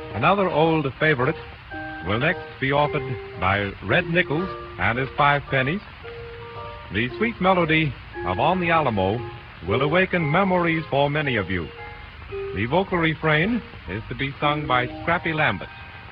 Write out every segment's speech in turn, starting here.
Another old favorite will next be offered by Red Nichols and his Five Pennies. The sweet melody of On the Alamo will awaken memories for many of you. The vocal refrain is to be sung by Scrappy Lambert.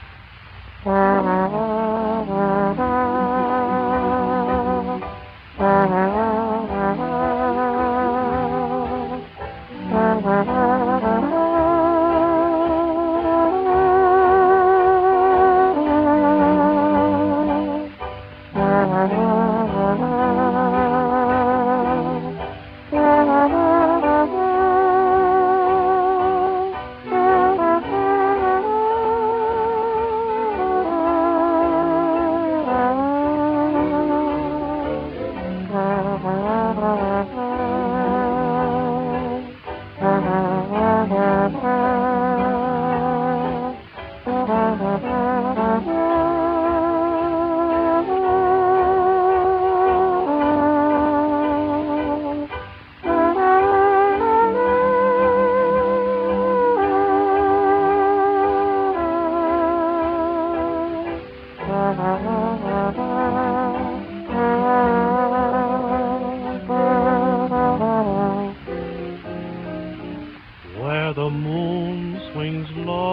Where the moon swings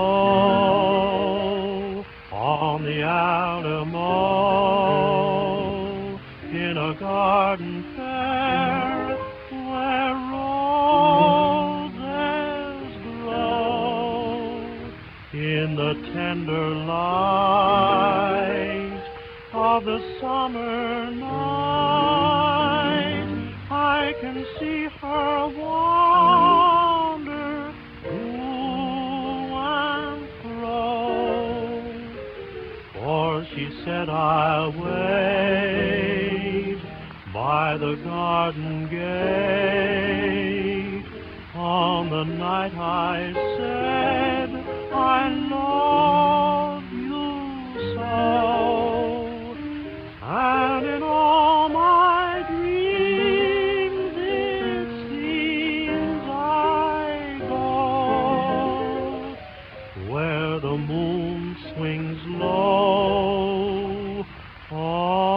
low on the Alamo, in a garden fair where roses grow, in the tender light of the summer night, I can see her wander to and fro. For she said, I'll wait by the garden gate on the night I said I love you so. And in all my dreams it seems I go where the moon swings low.